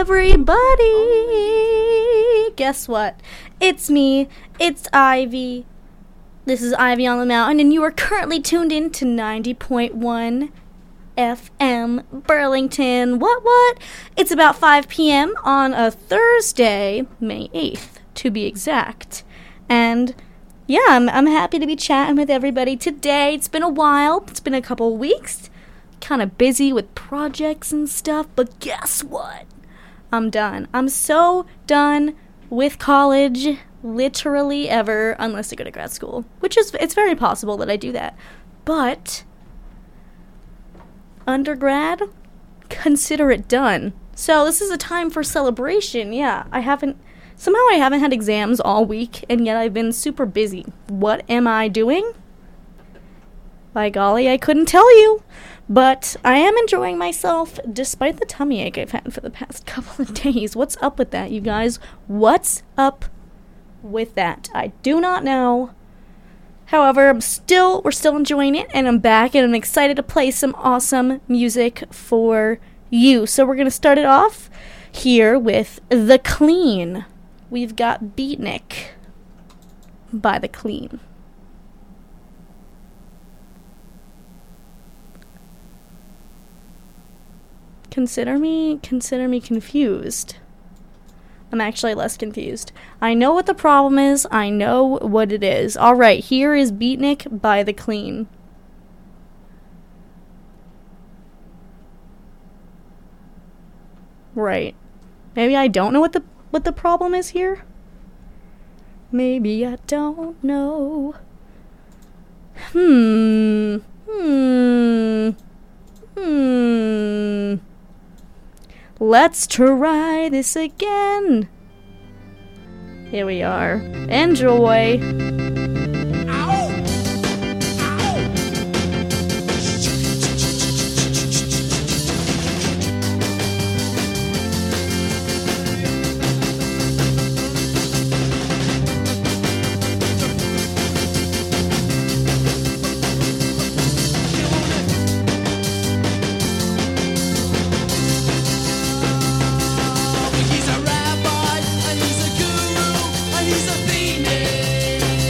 everybody! Guess what? It's me. It's Ivy. This is Ivy on the Mountain, and you are currently tuned in to 90.1 FM Burlington. What? It's about 5 p.m. on a Thursday, May 8th, to be exact. And yeah, I'm happy to be chatting with everybody today. It's been a while. It's been a couple weeks. Kind of busy with projects and stuff, but guess what? I'm done. I'm so done with college, literally ever, unless I go to grad school, it's very possible that I do that. But undergrad, consider it done. So this is a time for celebration. Yeah, I haven't had exams all week, and yet I've been super busy. What am I doing? By golly, I couldn't tell you. But I am enjoying myself despite the tummy ache I've had for the past couple of days. What's up with that, you guys? What's up with that? I do not know. However, we're still enjoying it, and I'm back, and I'm excited to play some awesome music for you. So we're going to start it off here with The Clean. We've got Beatnik by The Clean. Consider me confused. I'm actually less confused. I know what the problem is. I know what it is. All right, here is Beatnik by The Clean. Right. Maybe I don't know what the problem is here. Maybe I don't know. Let's try this again. Here we are. Enjoy. He's a rabbi, and he's a guru, and he's a phoenix.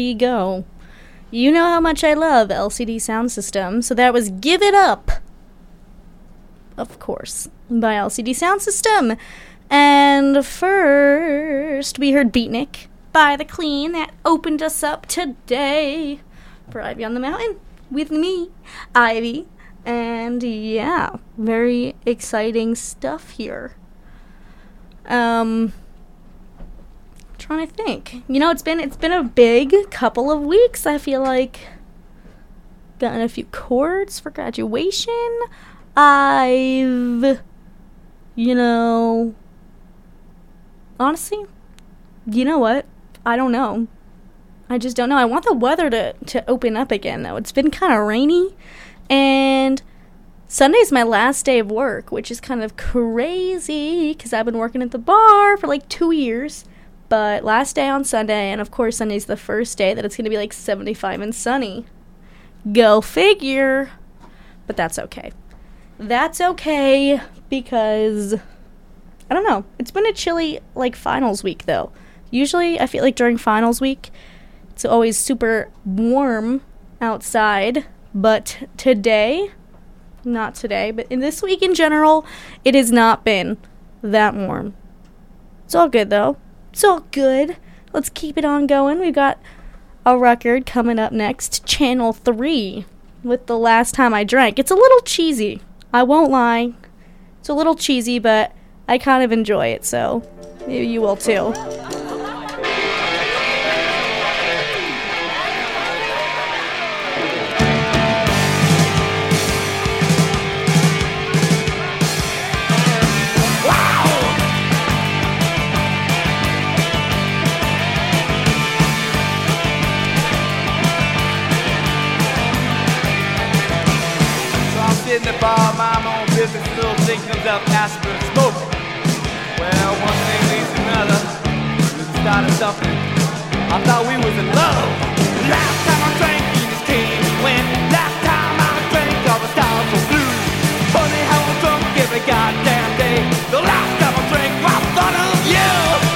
we go. You know how much I love LCD Sound System, so that was Give It Up, of course, by LCD Sound System. And first, we heard Beatnik by The Clean. That opened us up today for Ivy on the Mountain with me, Ivy. And yeah, very exciting stuff here. Trying to think. You know, it's been a big couple of weeks. I feel like gotten a few chords for graduation. I've, honestly, you know what? I don't know. I just don't know. I want the weather to open up again, though. It's been kind of rainy, and Sunday's my last day of work, which is kind of crazy because I've been working at the bar for like 2 years. But last day on Sunday, and of course Sunday's the first day that it's going to be like 75 and sunny. Go figure. But that's okay. That's okay because, I don't know, it's been a chilly like finals week though. Usually I feel like during finals week, it's always super warm outside. But today, not today, but in this week in general, it has not been that warm. It's all good though. It's all good. Let's keep it on going. We've got a record coming up next, Channel 3, with The Last Time I Drank. It's a little cheesy. I won't lie. It's a little cheesy, but I kind of enjoy it, so maybe you will too. In the bar, mind my own business, little thing comes up, asking for a smoke. Well, one thing leads to another. We started something. I thought we was in love. Last time I drank, Venus came and went. Last time I drank, all the stars were blue. Funny how I'm drunk every goddamn day. The last time I drank, I thought of you.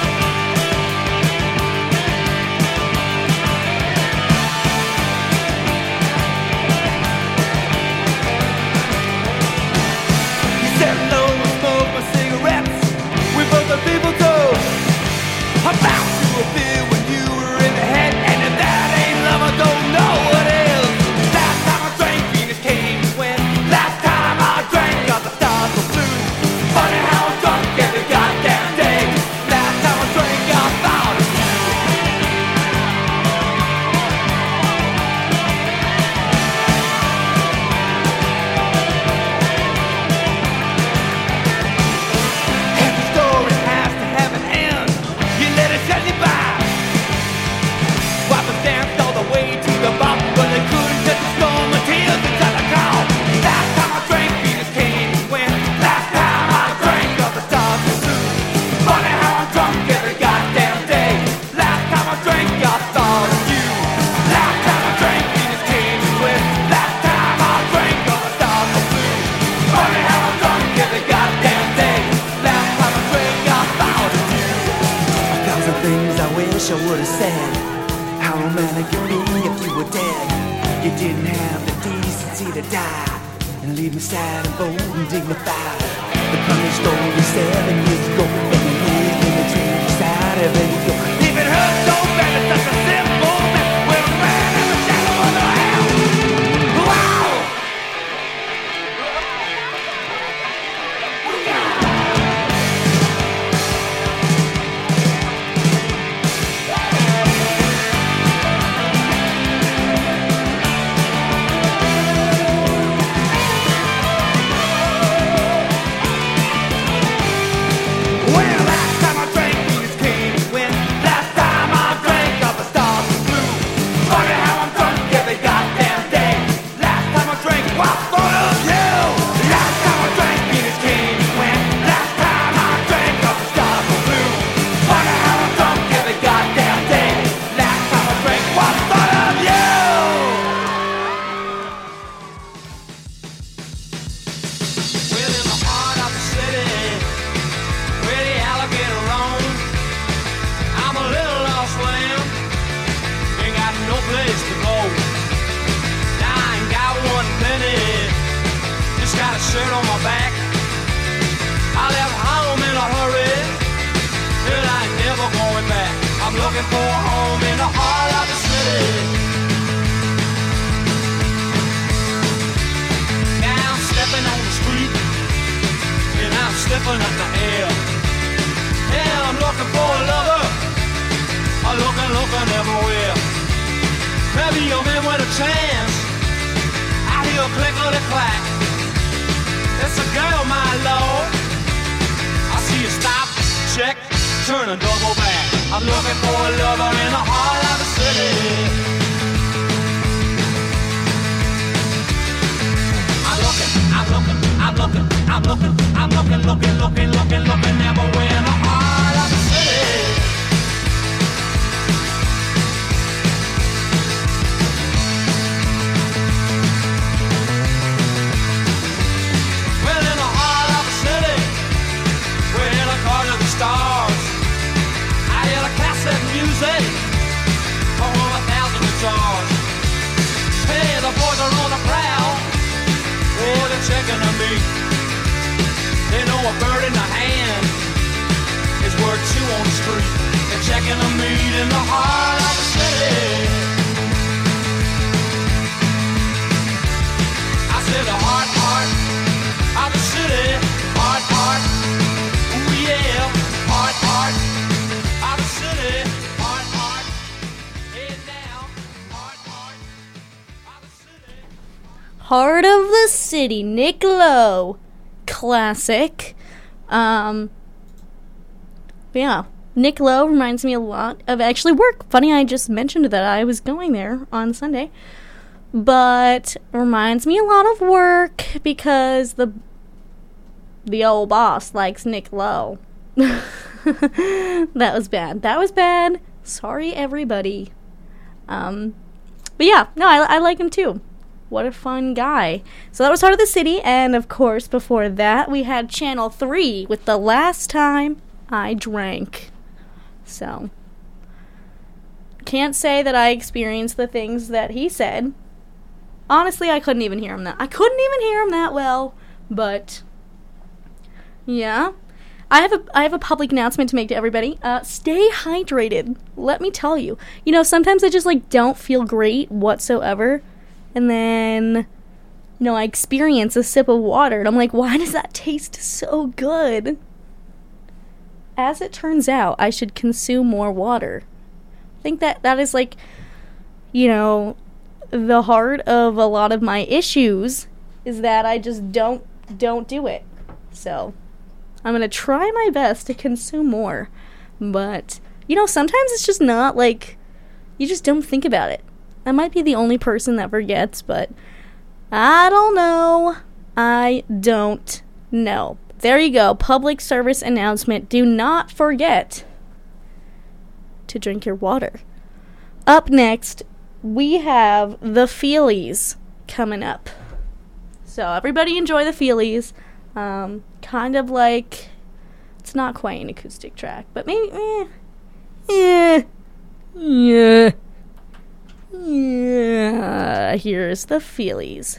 The people told about to appear when you were in the head, and if that ain't love, I don't know what is. Last time I drank, Venus came and went. Last time I drank, all the stars were blue. Funny how I'm drunk every goddamn day. Last time I drank, I thought of you. Every story has to have an end. You let it set you by. Wipe us danced all the way to the bottom, but they couldn't touch the storm of tears inside the car. Last time I drank, Venus came and went. Last time I drank, all the stars were blue. Funny how I'm drunk every goddamn day. Last time I drank, I thought of you. Last time I drank, Venus came and went. Last time I drank, all the stars were blue. Funny how I'm drunk every goddamn day. Last time I drank, I thought of you. A thousand things I wish I would have said. How romantic it'd be if you were dead. You didn't have the decency to die and leave me sad and bold and dignified. The funny story 7 years ago, and you lived in the tree side of it. If it hurts so bad, it's such a simple thing. We're a man in the shadow of the hell. Wow! Well, last time I drank, Venus came and went. Last time I drank, all the stars were shirt on my back. I left home in a hurry, and I ain't never going back. I'm looking for a home in the heart of the city. Now I'm stepping on the street, and I'm sniffing at the air. Yeah, I'm looking for a lover. I'm looking everywhere. Maybe a man with a chance. I hear a click-a-clack. It's a girl, my lord. I see you stop, check, turn and double back. I'm looking for a lover in the heart of the city. I'm looking everywhere in the heart of the city. Well, in the heart of the city, we're in a car to the stars. I hear the cassette music for 1,000 guitars. Hey, the boys are on the prowl. Oh, they're checking on me. They know a bird in the hand is worth two on the street. They're checking on me in the heart of the city. I said the heart of the city. Heart. Ooh yeah, heart of the city. Heart. Head down. Heart of the city. Heart of the City, Nick Lowe. Classic. Yeah, Nick Lowe reminds me a lot of actually work. Funny, I just mentioned that I was going there on Sunday. But reminds me a lot of work because the old boss likes Nick Lowe. That was bad. Sorry, everybody. But yeah, no, I like him too. What a fun guy. So that was Heart of the City, and of course, before that, we had Channel 3 with The Last Time I Drank. So, can't say that I experienced the things that he said. Honestly, I couldn't even hear him that well, but yeah. I have a public announcement to make to everybody. Stay hydrated. Let me tell you. You know, sometimes I just don't feel great whatsoever. And then, I experience a sip of water, and I'm like, why does that taste so good? As it turns out, I should consume more water. I think that is the heart of a lot of my issues, is that I just don't do it. So, I'm going to try my best to consume more. But, sometimes it's just not, you just don't think about it. I might be the only person that forgets, but I don't know. There you go. Public service announcement. Do not forget to drink your water. Up next, we have the Feelies coming up. So everybody enjoy the Feelies. Kind of like, it's not quite an acoustic track, but maybe, yeah. Yeah, here's the Feelies.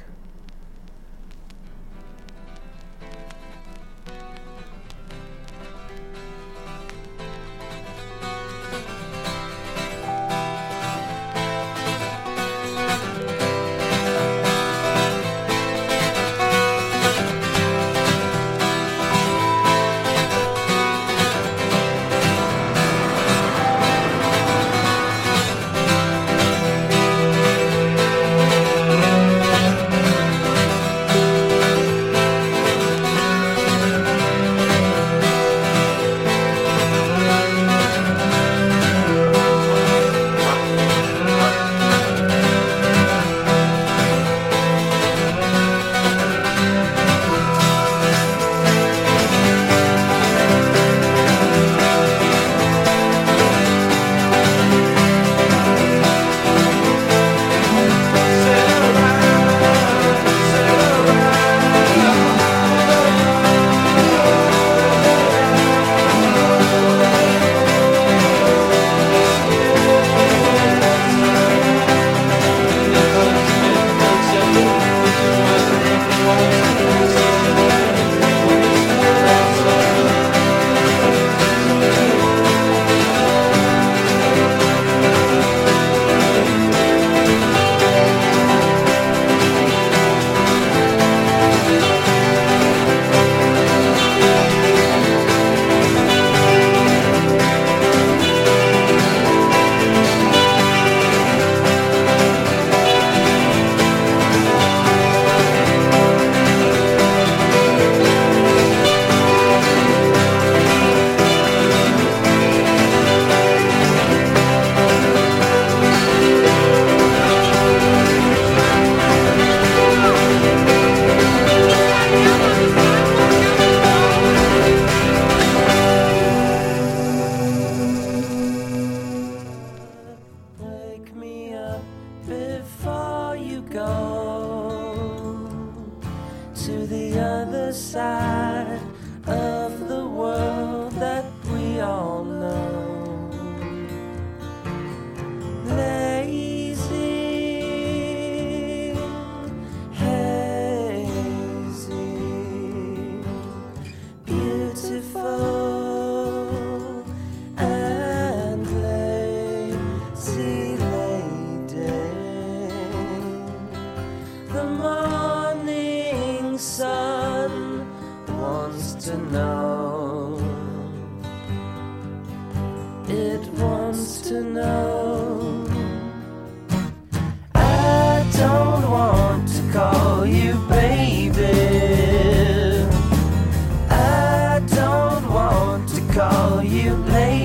other side of the world that we all know. Lazy, hazy, beautiful and lazy lady. The morning sun wants to know. It wants to know. I don't want to call you baby. I don't want to call you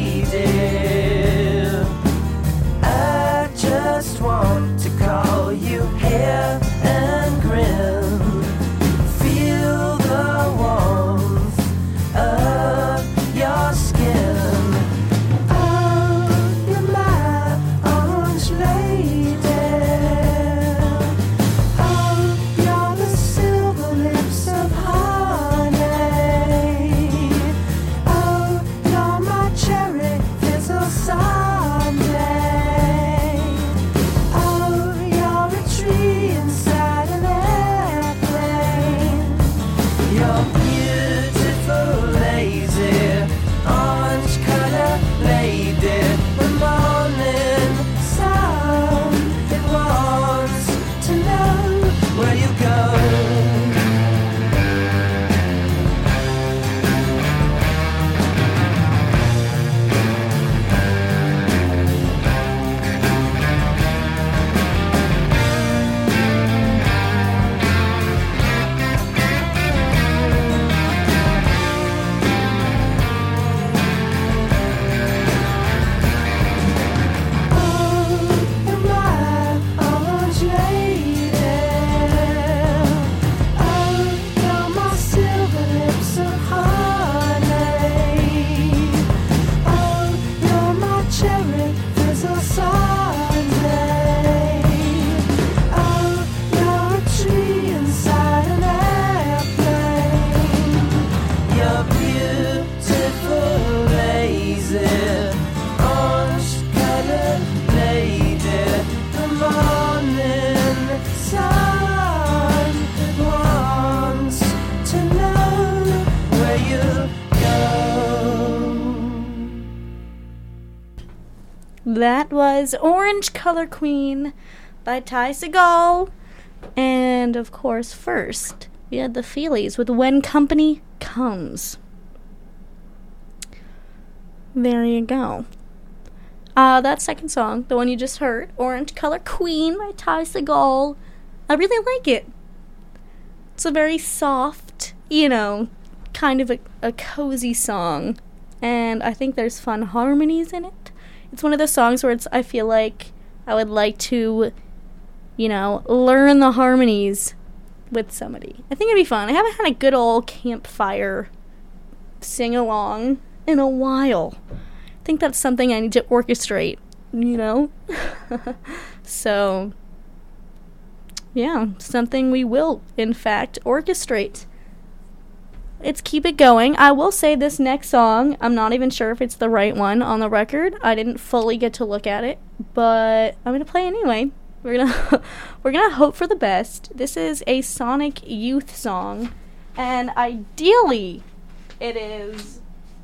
lady. I just want to call you hair and grin. Feel the warmth of your skin. Oh, you're my orange lady. Oh, you're the silver lips of honey. Oh, you're my cherry fizzle sundae. Oh, you're a tree inside an airplane. You're beautiful, lazy, orange color lady. The morning sun, it wants to know where you go. You're beautiful, lazy, orange colored lady. The morning sun wants to know where you go. That was Orange Color Queen by Ty Segall. And of course, first, we had the Feelies with When Company Comes. There you go. That second song, the one you just heard, Orange Color Queen by Ty Segall, I really like it. It's a very soft, kind of a cozy song. And I think there's fun harmonies in it. It's one of those songs where I feel like I would like to, learn the harmonies with somebody. I think it'd be fun. I haven't had a good old campfire sing-along in a while. I think that's something I need to orchestrate, So, yeah, something we will, in fact, orchestrate. Let's keep it going. I will say this next song, I'm not even sure if it's the right one on the record. I didn't fully get to look at it, but I'm going to play anyway. We're gonna hope for the best. This is a Sonic Youth song, and ideally it's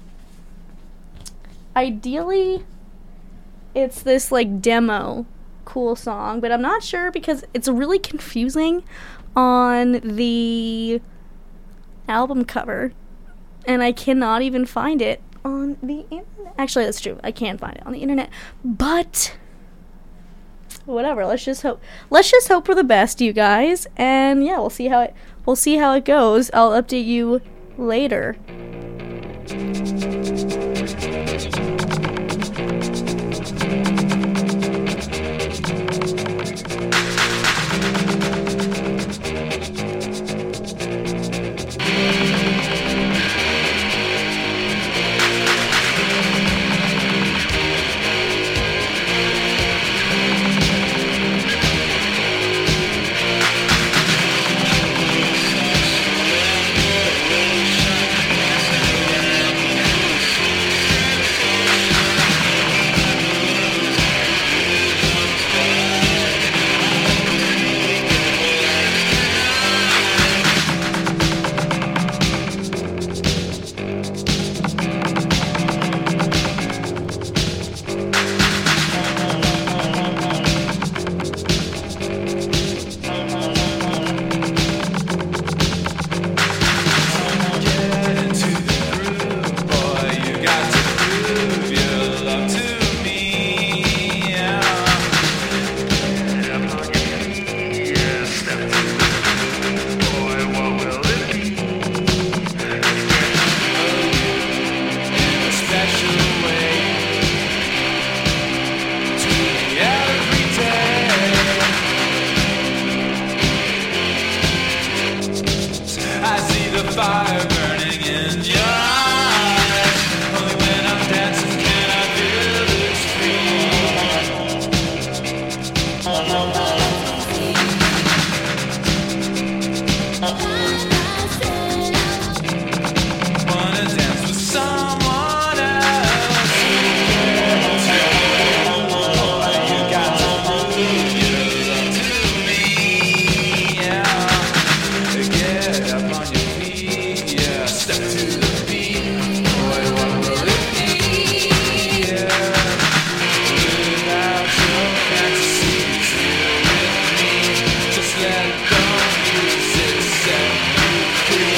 this demo cool song, but I'm not sure because it's really confusing on the album cover, and I cannot even find it on the internet. Actually, that's true. I can find it on the internet, but whatever. Let's just hope for the best, you guys. And yeah, we'll see how it goes. I'll update you later. fire burning in your eyes. Only when I'm dancing can I feel this wanna dance with someone else. You got to prove your love to me, yeah. Get up on your feet, yeah. Step to the beat, boy, what will it be, yeah. Without your fantasies here with me, just let go, music set you free.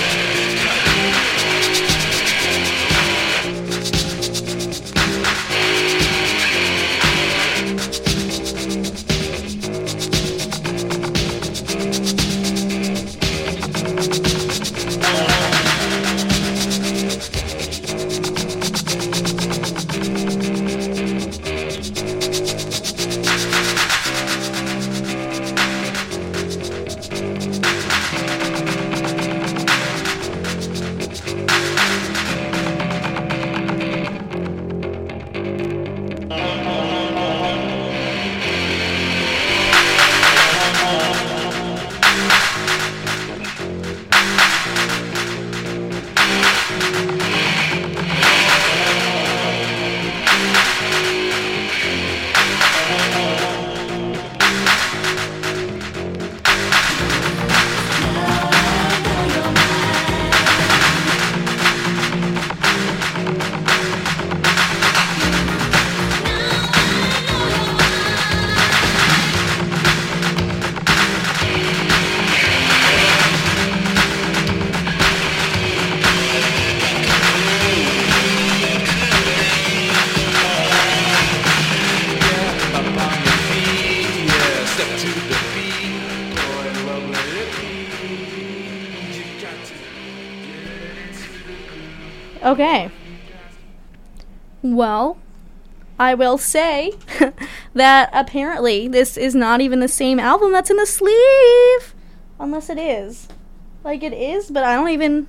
Okay. Well, I will say that apparently this is not even the same album that's in the sleeve. Unless it is. Like it is, but I don't even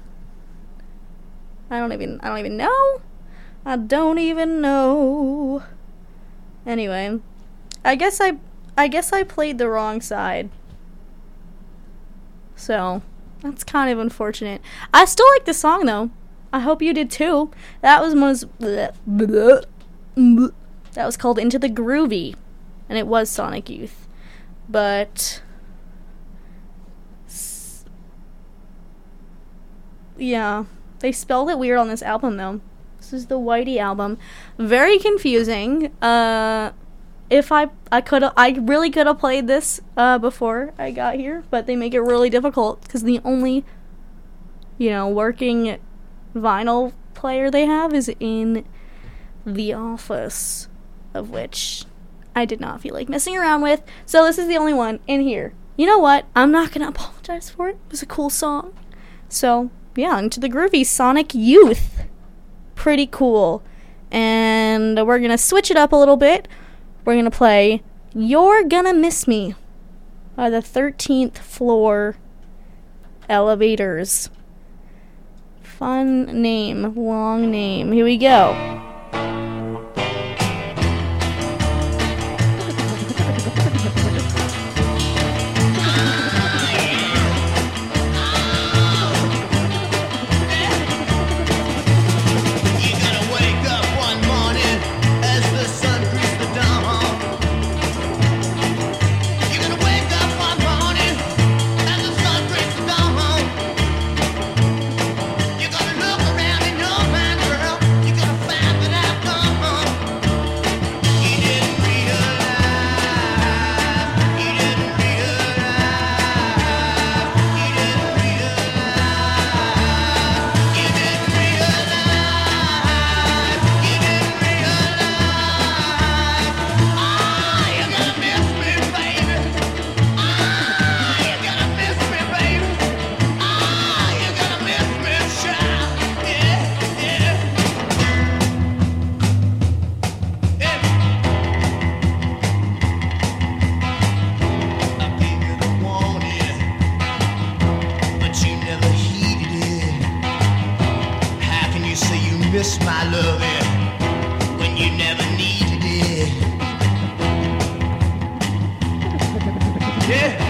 know. I don't even know. Anyway, I guess I played the wrong side. So, that's kind of unfortunate. I still like the song though. I hope you did too. That was called Into the Groovy, and it was Sonic Youth. But yeah, they spelled it weird on this album though. This is the Whitey album. Very confusing. If I really could have played this before I got here, but they make it really difficult because the only, working vinyl player they have is in the office, of which I did not feel like messing around with. So this is the only one in here. You know what? I'm not gonna apologize for it. It was a cool song. So yeah, Into the Groovy, Sonic Youth. Pretty cool. And we're gonna switch it up a little bit. We're gonna play You're Gonna Miss Me by the 13th Floor Elevators. Fun name, long name. Here we go. Find love it when you never needed it. Yeah.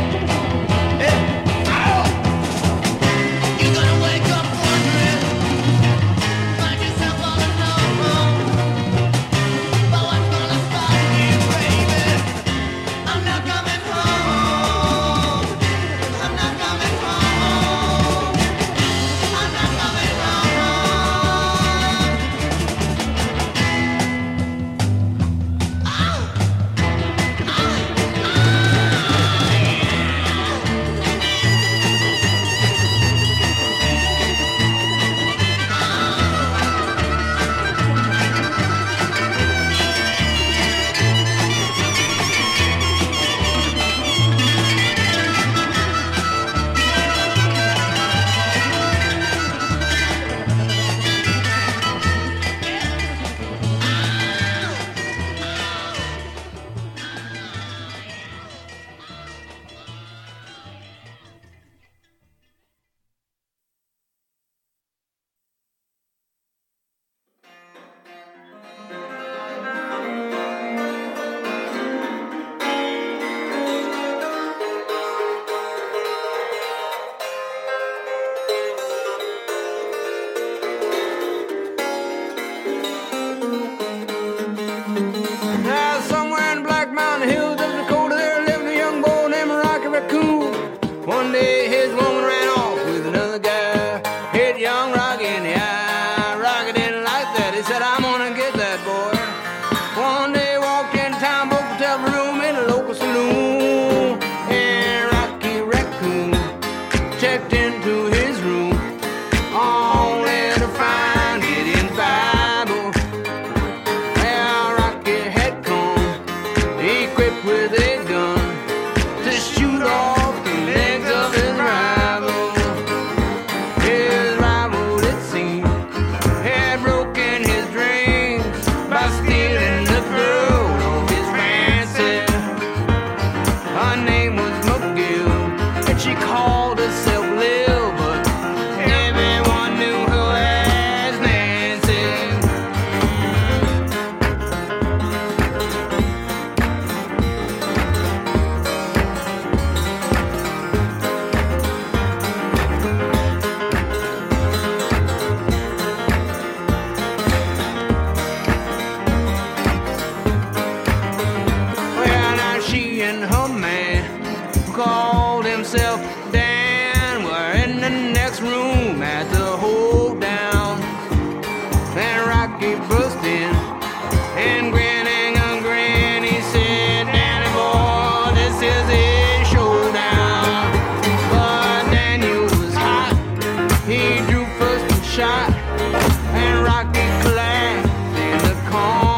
You're gonna wake up wondering, find yourself all alone. But what's gonna stop you, baby? I'm not coming home. I'm not coming home. I'm not coming Now, somewhere in the Black Mountain Hills of Dakota, there lived a young boy named Rocky Raccoon. One day, his woman ran off with another guy. Hit young Rocky in the eye. Rocky didn't like that. He said, I'm gonna get that boy. One day, walked in town, booked himself a room in a local saloon. And Rocky Raccoon checked into his room, only to find Gideon's Bible. Well, Rocky had come, equipped with a gun, to shoot off the legs of his rival. His rival, it seemed, had broken his dreams by stealing the girl of his fancy. Her name was McGill, and she called herself Lil, but everyone knew her as Nancy. Well, now she and her man, who called himself Dan, were in the next room at the hold down. Then Rocky burst in, and grinning a grin, he said, Danny boy, this is a showdown. But Daniel was hot, he drew first and shot, and Rocky collapsed in the corner.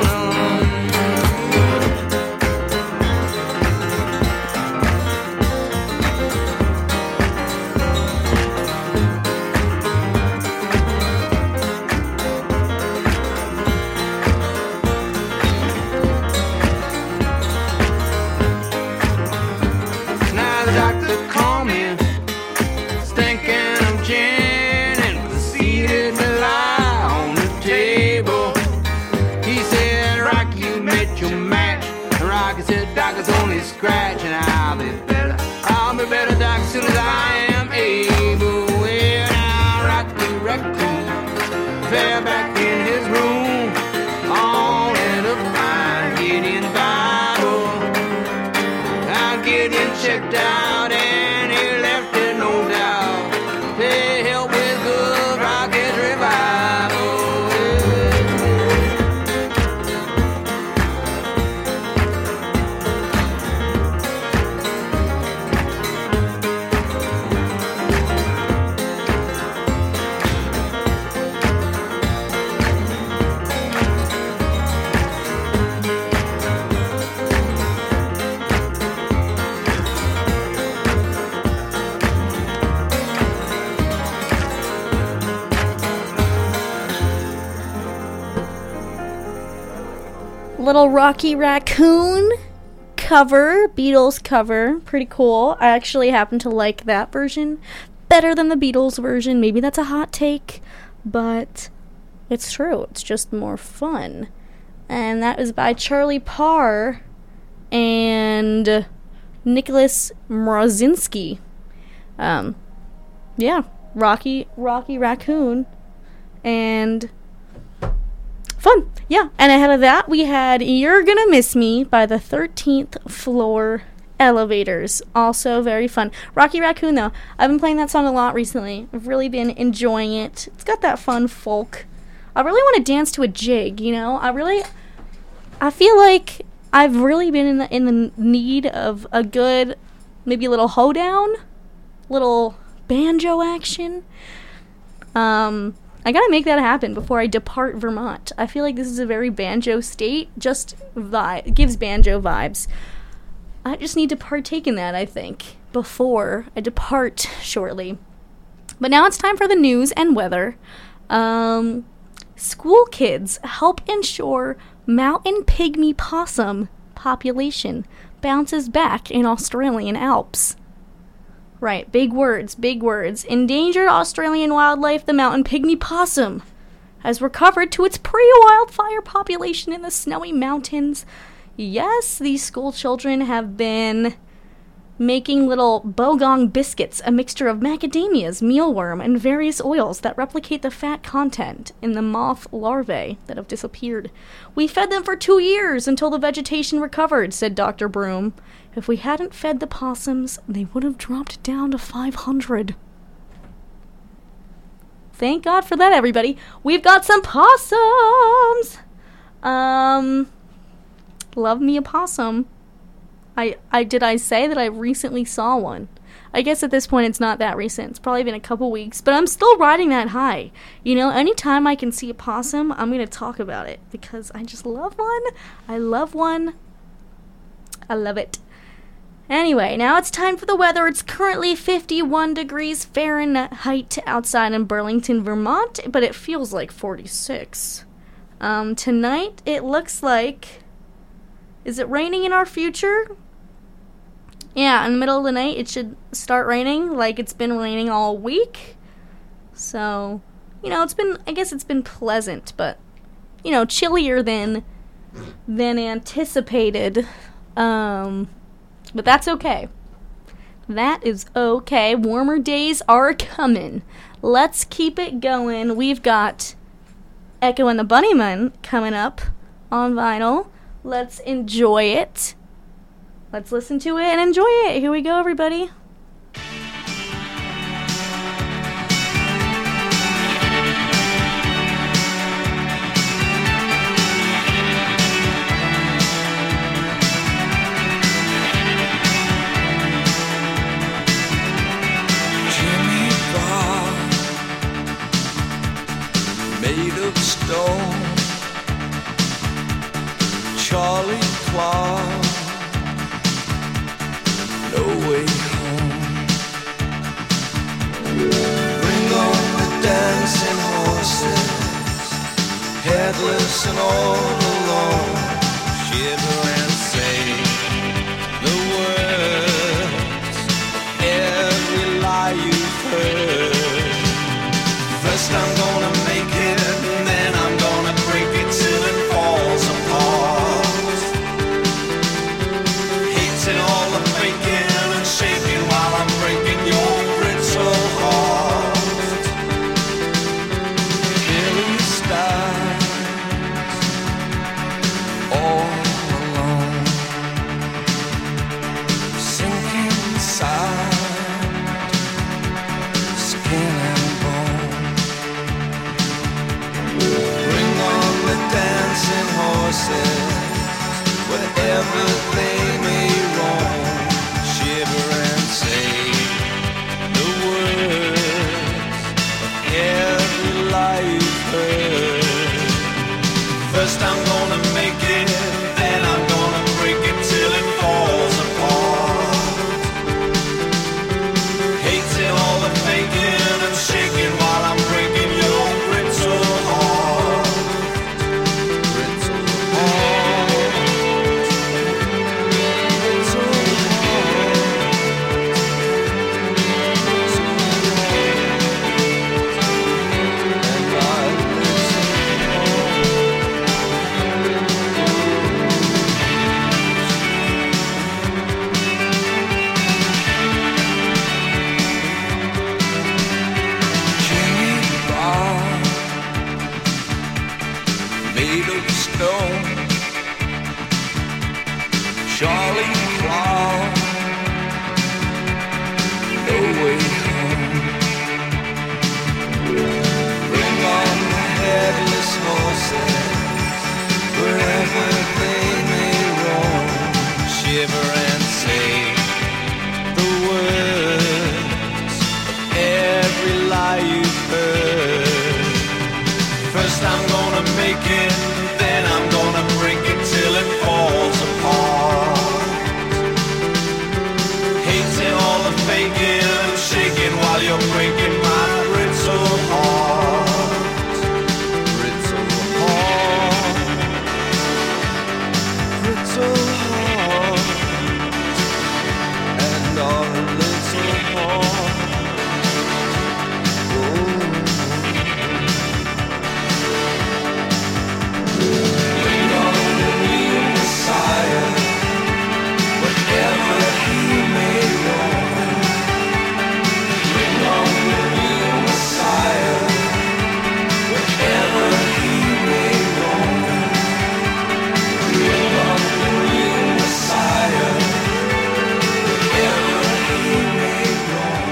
Now the doctor called me, stinking of gin, and proceeded to lie on the table. He said, Rocky, you met your match. And Rocky said, Doc, it's only a scratch, and I'll be better, Doc, as soon as I am able. Well, now Rocky Raccoon fell back in his room, only to find Gideon's Bible. Now Gideon checked out, and he left it, no doubt, to help with good Rocky's revival. Little Rocky Raccoon cover, Beatles cover. Pretty cool. I actually happen to like that version better than the Beatles version. Maybe that's a hot take, but It's true. It's just more fun. And that was by Charlie Parr and Nicholas Mrozinski. Yeah, Rocky Raccoon. And fun. Yeah, and ahead of that, we had You're Gonna Miss Me by the 13th Floor Elevators. Also very fun. Rocky Raccoon, though, I've been playing that song a lot recently. I've really been enjoying it. It's got that fun folk. I really want to dance to a jig, you know? I feel like I've really been in the need of a good, maybe a little hoedown, little banjo action. I gotta make that happen before I depart Vermont. I feel like this is a very banjo state, just gives banjo vibes. I just need to partake in that, I think, before I depart shortly. But now it's time for the news and weather. School kids help ensure mountain pygmy possum population bounces back in Australian Alps. Right, big words. Endangered Australian wildlife, the mountain pygmy possum, has recovered to its pre-wildfire population in the snowy mountains. Yes, these school children have been making little bogong biscuits, a mixture of macadamias, mealworm, and various oils that replicate the fat content in the moth larvae that have disappeared. We fed them for 2 years until the vegetation recovered, said Dr. Broom. If we hadn't fed the possums, they would have dropped down to 500. Thank God for that, everybody. We've got some possums! Love me a possum. Did I say that I recently saw one? I guess at this point it's not that recent. It's probably been a couple weeks, but I'm still riding that high. You know, anytime I can see a possum, I'm going to talk about it because I just love one. I love one. I love it. Anyway, now it's time for the weather. It's currently 51 degrees Fahrenheit outside in Burlington, Vermont, but it feels like 46. Tonight it looks like... Is it raining in our future? Yeah, in the middle of the night it should start raining, like it's been raining all week. So, you know, I guess it's been pleasant, but, you know, chillier than anticipated. But that's okay. That is okay. Warmer days are coming. Let's keep it going. We've got Echo and the Bunnymen coming up on vinyl. Let's enjoy it. Let's listen to it and enjoy it. Here we go, everybody. Jimmy Bob, made of stone. Charlie Clark, no way home. Bring on the dancing horses, headless and all alone. Shiver and say the words of every lie you've heard. First I'm gonna make it, and then I'm gonna break it till it falls apart. And all the faking and shaking while I'm breaking your brittle heart. Billy Stars, all alone, sinking inside, skin and bone. Bring on the dancing horses, wherever they may roam. Shiver and say the words of every lie you've heard. First I'm gonna make it, then I'm gonna break it till it falls apart. Hating all the faking and shaking while I'm breaking your brittle heart. Brittle heart. shaking while you're breaking my brittle heart. Brittle heart. Brittle heart. And our little heart. Bring on the new Messiah, whatever he may want. Bring on the new Messiah, whatever he may want. Bring on the new Messiah, whatever he may want.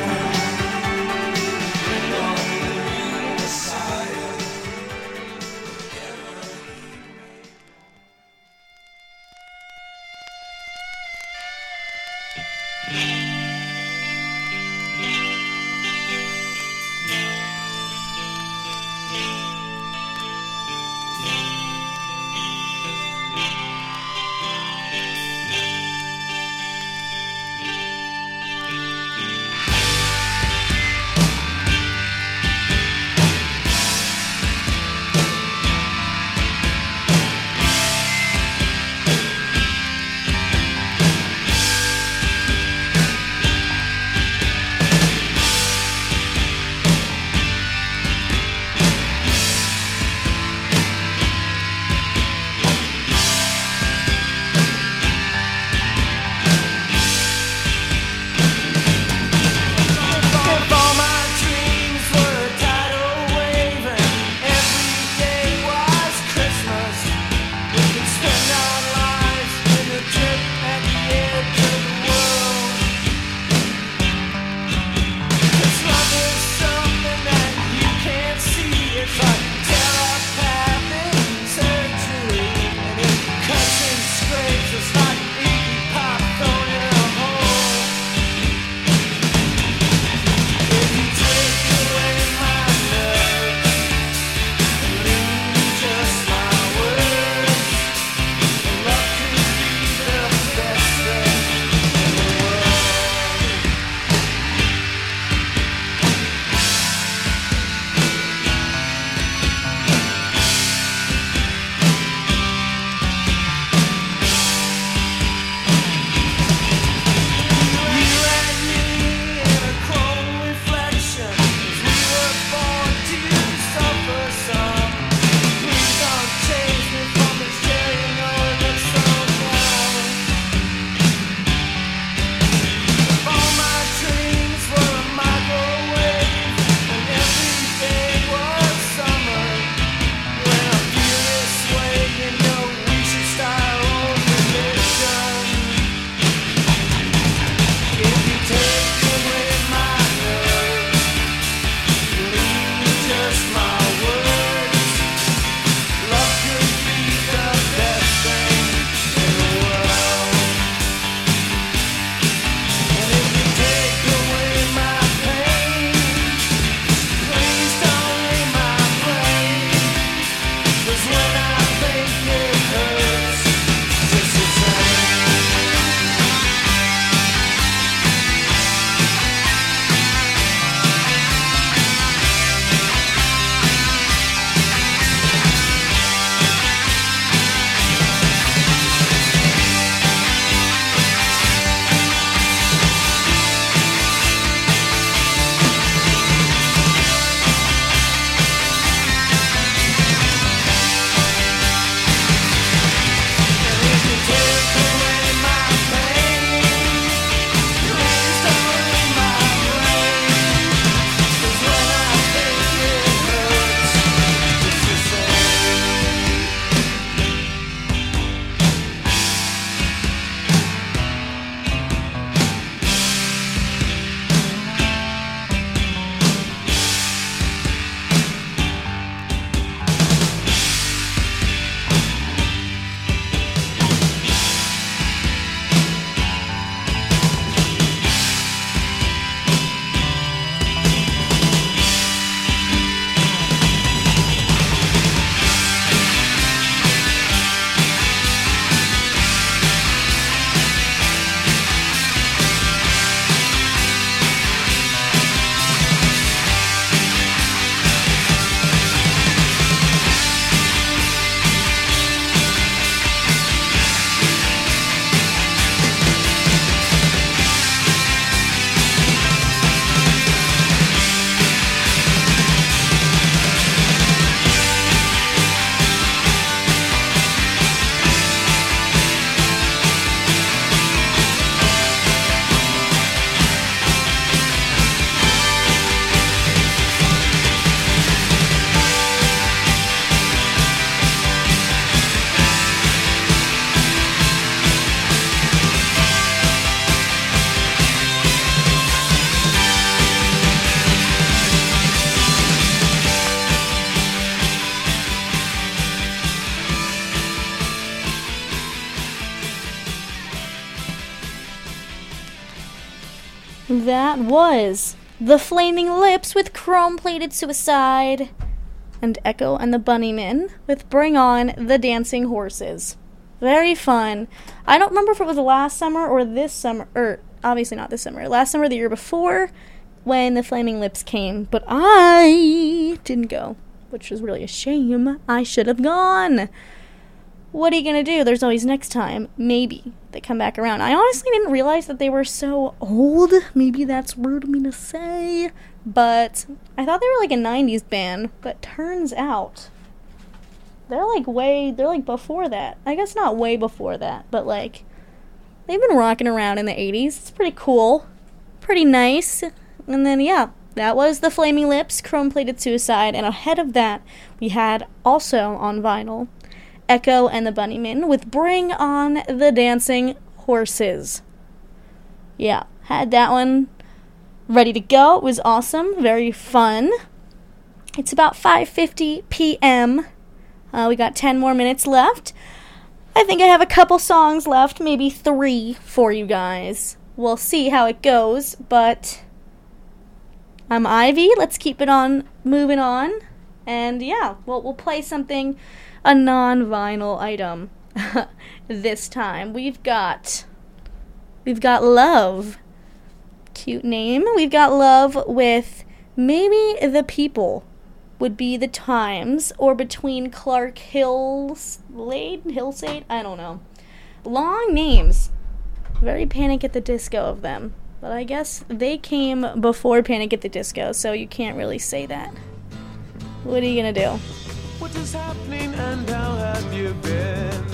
That was The Flaming Lips with Chrome-Plated Suicide, and Echo and the Bunnymen with Bring On the Dancing Horses. Very fun. I don't remember if it was last summer or this summer, or obviously not this summer, last summer or the year before when the Flaming Lips came, but I didn't go, which was really a shame. I should have gone. What are you going to do? There's always next time. Maybe they come back around. I honestly didn't realize that they were so old. Maybe that's rude of me to say. But I thought they were like a 90s band. But turns out they're like before that. I guess not way before that. But like they've been rocking around in the 80s. It's pretty cool. Pretty nice. And then yeah, that was The Flaming Lips, Chrome-Plated Suicide. And ahead of that, we had also on vinyl Echo and the Bunnymen with Bring On the Dancing Horses. Yeah, had that one ready to go. It was awesome. Very fun. It's about 5:50 p.m. We got 10 more minutes left. I think I have a couple songs left, maybe 3 for you guys. We'll see how it goes, but I'm Ivy. Let's keep it on moving on. And yeah, we'll play something, a non-vinyl item this time. We've got Love. Cute name. We've got Love with Maybe the People would be the times, or Between Clark Hillside, I don't know. Long names. Very Panic at the Disco of them. But I guess they came before Panic at the Disco, so you can't really say that. What are you gonna do? What is happening and how have you been?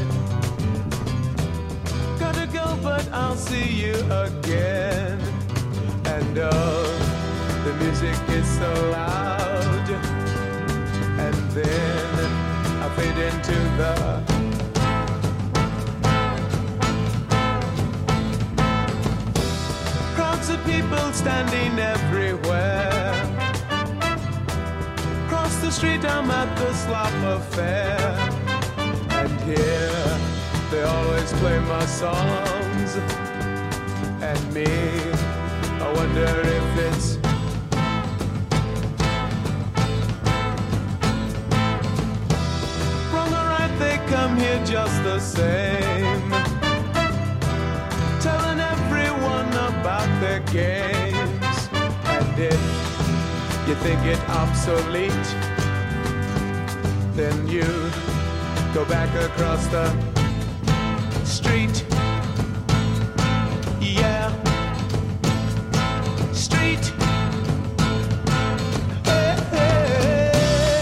Gotta go, but I'll see you again. And oh, the music is so loud. And then I fade into the crowds of people standing everywhere. Across the street I'm at the Slop Affair, and here they always play my songs. And me, I wonder if it's wrong or right. They come here just the same, telling everyone about their games. And if you think it obsolete, then you go back across the street. Yeah, street. Hey, hey,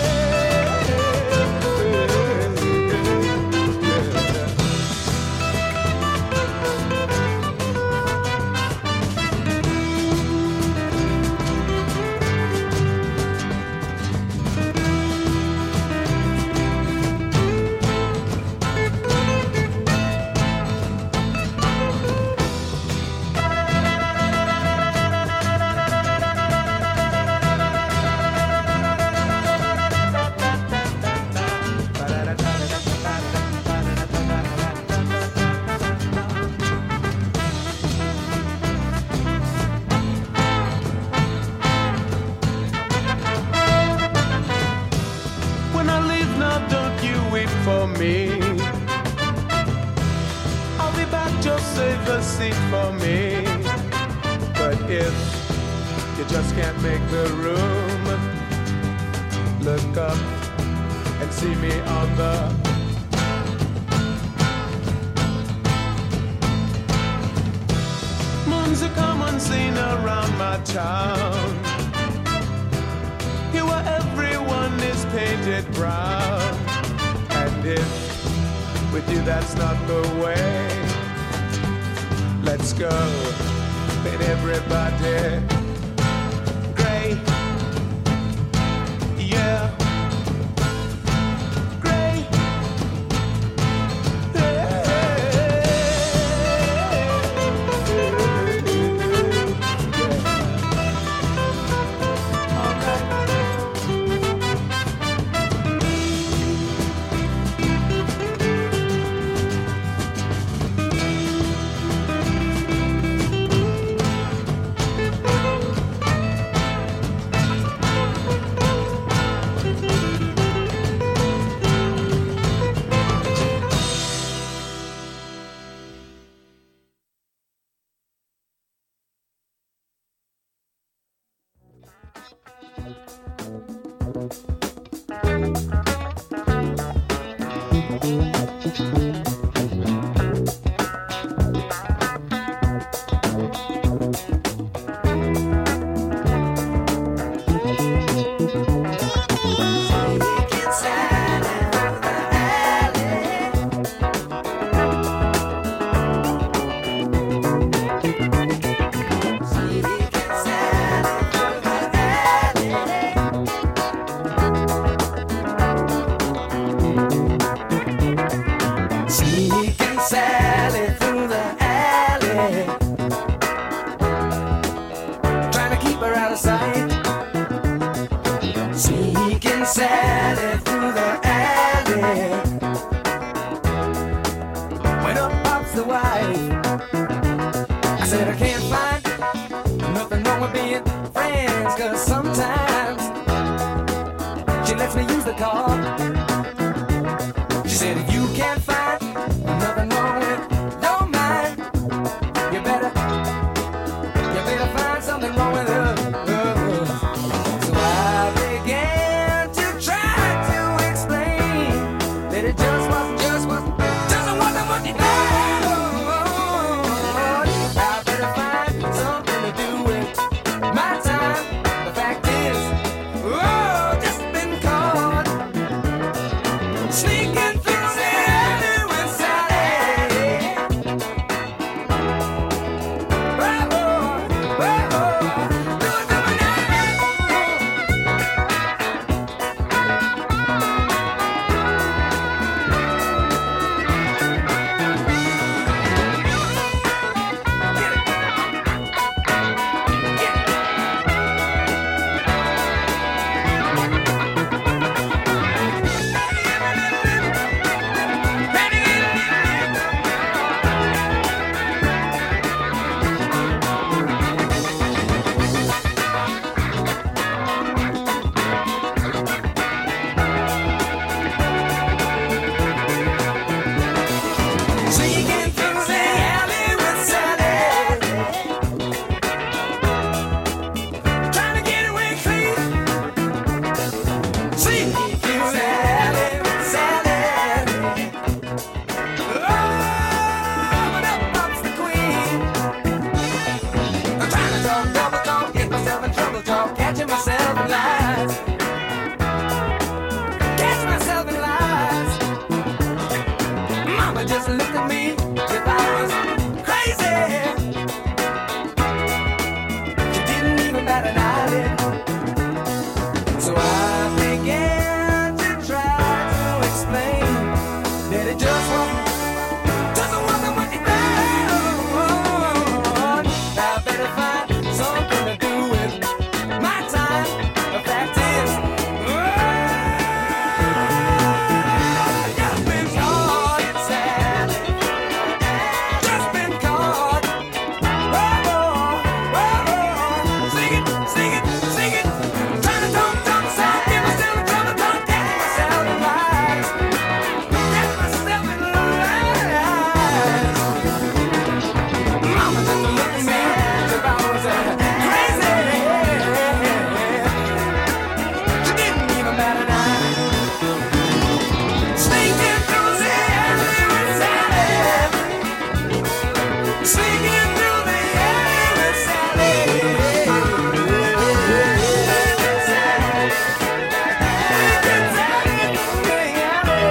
when I leave now, don't you wait for me. I'll be back, just save a seat for me. But if you just can't make the room, look up and see me on the moon's a common scene around my town. Here where everyone is painted brown. And if with you that's not the way, let's go, paint everybody gray. Yeah, gray. Sneaking Sally through the alley, trying to keep her out of sight. Sneaking Sally through the alley, when up pops the wife. I said I can't find nothing wrong with being friends, 'cause sometimes she lets me use the car. She said if you can't find nothing wrong with your mind, you better find something wrong with her. So I began to try to explain that it just wasn't what you thought. I better find something to do with my time. The fact is, just been caught sneaking through the alley with Sally. Oh, oh, oh, do it to me now. Sneaking through the alley with Sally, trying to get away clean. Sneaking through the alley with Sally. Oh, but up pops the queen. I'm trying to talk, double talk, get myself in trouble talk, catching myself in lies. Catch myself in lies. Mama just looked at me if I was crazy. She didn't even bat an eyelid. So I began to try to explain that it just wasn't what you thought. I better find something to do with my time. The fact is, just been caught, Sally. Just been caught. Oh, oh, oh. Sing it, sing it, sing it. Trying to talk myself, get myself in trouble, talk, catch myself in lies. Catch myself in lies. Mama just looked at me as if I was crazy. She didn't even bat an eye. Sneaking through the alley with Sally. Sneaking through the alley with Sally. Sneaking Sally through the alley.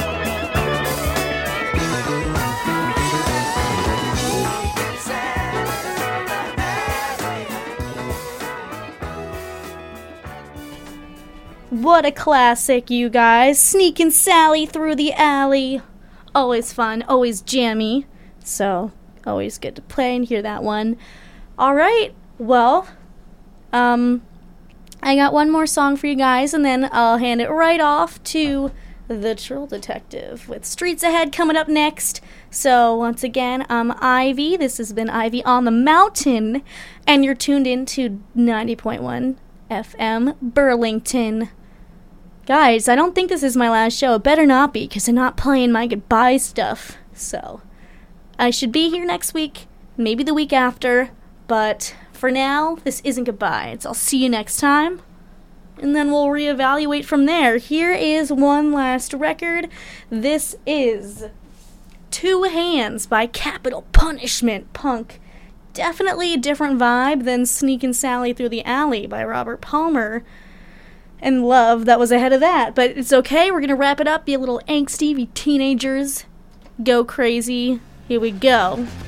What a classic, you guys. Sneaking Sally through the alley. Always fun, always jammy. So, always good to play and hear that one. Alright, well, I got one more song for you guys, and then I'll hand it right off to the Troll Detective with Streets Ahead coming up next. So, once again, I'm Ivy. This has been Ivy on the Mountain, and you're tuned in to 90.1 FM Burlington. Guys, I don't think this is my last show. It better not be, because I'm not playing my goodbye stuff. So, I should be here next week, maybe the week after, but for now, this isn't goodbye. It's I'll see you next time. and then we'll reevaluate from there. Here is one last record. This is Two Hands by Capital Punishment. Punk. Definitely a different vibe than Sneakin' Sally Through the Alley by Robert Palmer. And Love, that was ahead of that. But it's okay, we're going to wrap it up, be a little angsty, be teenagers, go crazy. Here we go.